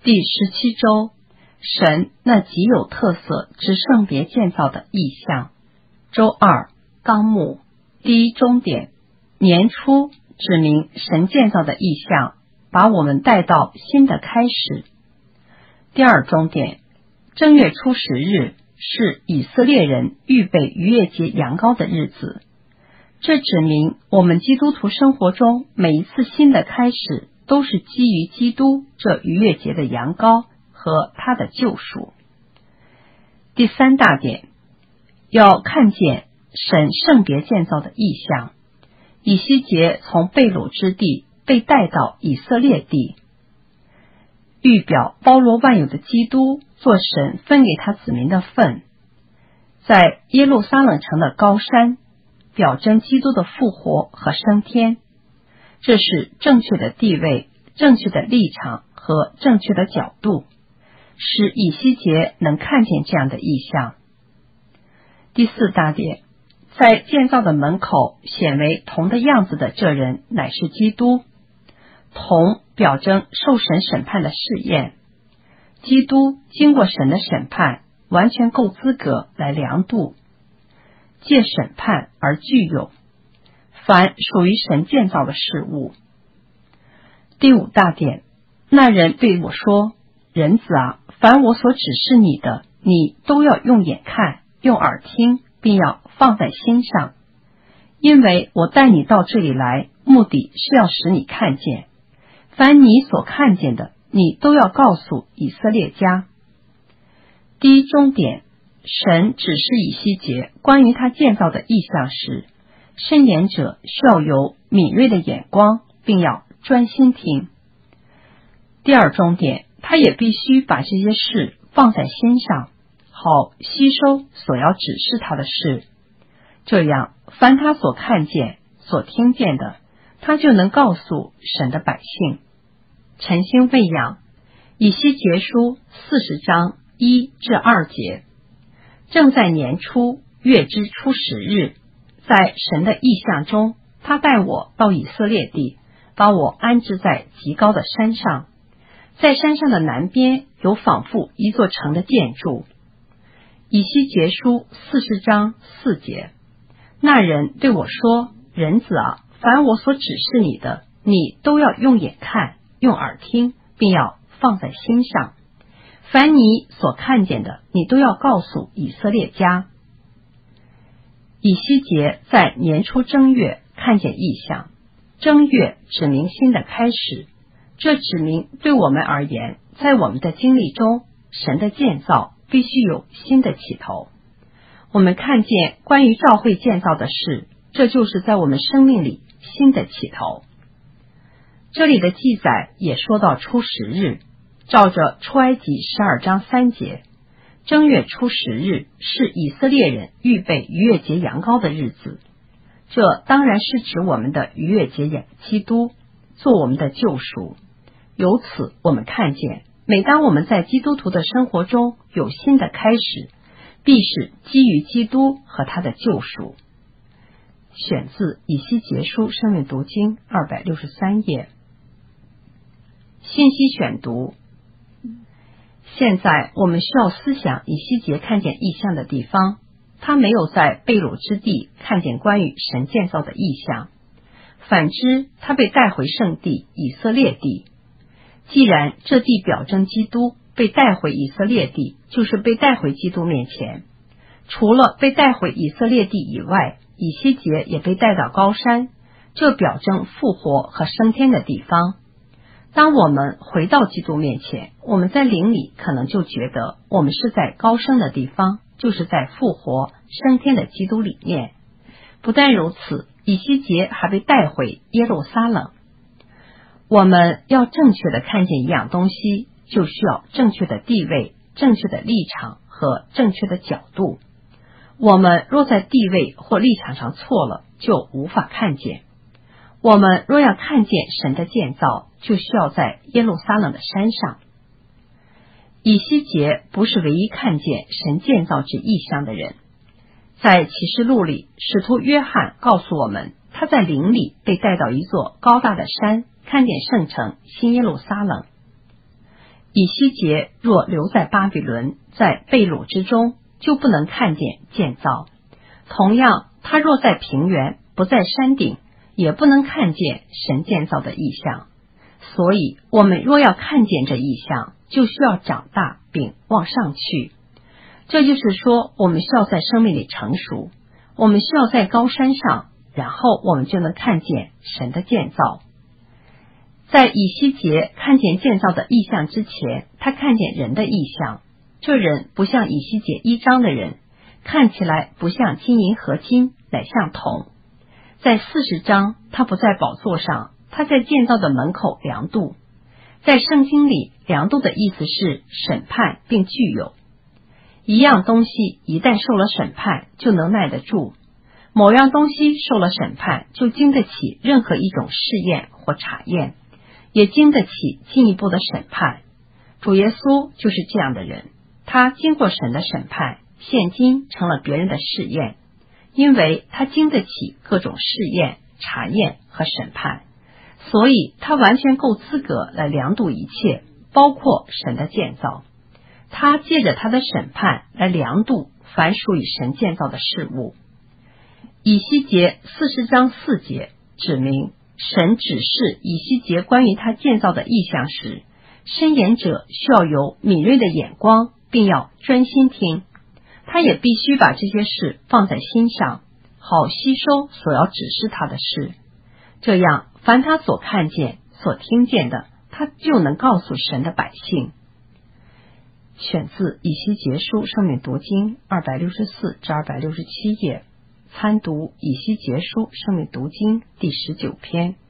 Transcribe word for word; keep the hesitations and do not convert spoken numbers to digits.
第十七周，神那极有特色之圣别建造的意象。周二，纲目。第一终点，年初指明神建造的意象，把我们带到新的开始。第二终点，正月初十日是以色列人预备逾越节羊羔的日子，这指明我们基督徒生活中每一次新的开始都是基于基督这逾越节的羊羔和他的救赎。第三大点，要看见神圣别建造的意象。以西结从被掳之地被带到以色列地，预表包罗万有的基督做神分给他子民的份，在耶路撒冷城的高山，表征基督的复活和升天。这是正确的地位、正确的立场和正确的角度，使以西结能看见这样的意象。第四大点，在建造的门口显为铜的样子的这人乃是基督。铜表征受神审判的试验，基督经过神的审判，完全够资格来量度，借审判而具有凡属于神建造的事物。第五大点，那人对我说，人子啊，凡我所指示你的，你都要用眼看，用耳听，并要放在心上，因为我带你到这里来，目的是要使你看见，凡你所看见的，你都要告诉以色列家。第一终点，神指示以西结关于他建造的意象时，申言者需要有敏锐的眼光，并要专心听。第二终点，他也必须把这些事放在心上，好吸收所要指示他的事，这样凡他所看见、所听见的，他就能告诉神的百姓。晨星喂养，以西结书四十章一至二节。正在年初月之初十日，在神的意象中，他带我到以色列地，把我安置在极高的山上，在山上的南边有仿佛一座城的建筑。以西结书四十章四节。那人对我说，人子啊，凡我所指示你的，你都要用眼看，用耳听，并要放在心上，凡你所看见的，你都要告诉以色列家。以西结在年初正月看见异象，正月指明新的开始，这指明对我们而言，在我们的经历中，神的建造必须有新的起头。我们看见关于教会建造的事，这就是在我们生命里新的起头。这里的记载也说到初十日，照着出埃及十二章三节，正月初十日是以色列人预备逾越节羊羔的日子，这当然是指我们的逾越节羊基督做我们的救赎。由此我们看见，每当我们在基督徒的生活中有新的开始，必是基于基督和他的救赎。选自以西结书生命读经二百六十三页。信息选读。现在我们需要思想以西结看见异象的地方，他没有在被掳之地看见关于神建造的异象，反之他被带回圣地以色列地。既然这地表征基督，被带回以色列地就是被带回基督面前。除了被带回以色列地以外，以西结也被带到高山，这表征复活和升天的地方。当我们回到基督面前，我们在灵里可能就觉得我们是在高升的地方，就是在复活升天的基督里面。不但如此，以西结还被带回耶路撒冷。我们要正确的看见一样东西，就需要正确的地位、正确的立场和正确的角度。我们若在地位或立场上错了，就无法看见。我们若要看见神的建造，就需要在耶路撒冷的山上。以西结不是唯一看见神建造之异象的人。在启示录里，使徒约翰告诉我们，他在灵里被带到一座高大的山，看见圣城新耶路撒冷。 以西结若留在巴比伦，在被掳之中，就不能看见建造。同样，他若在平原，不在山顶，也不能看见神建造的异象。所以我们若要看见这异象，就需要长大并往上去。这就是说，我们需要在生命里成熟，我们需要在高山上，然后我们就能看见神的建造。在以西结看见建造的异象之前，他看见人的异象。这人不像以西结一章的人，看起来不像金银合金，乃像铜。在四十章，他不在宝座上，他在建造的门口量度。在圣经里，量度的意思是审判并具有。一样东西一旦受了审判，就能耐得住。某样东西受了审判，就经得起任何一种试验或查验，也经得起进一步的审判。主耶稣就是这样的人，他经过神的审判，现今成了别人的试验，因为他经得起各种试验、查验和审判，所以他完全够资格来量度一切，包括神的建造。他借着他的审判来量度凡属于神建造的事物。以西结四十章四节指明，神指示以西结关于他建造的意象时，申言者需要有敏锐的眼光，并要专心听。他也必须把这些事放在心上，好吸收所要指示他的事。这样，凡他所看见、所听见的，他就能告诉神的百姓。选自以西结书生命读经二百六十四至二百六十七页，参读以西结书生命读经第十九篇。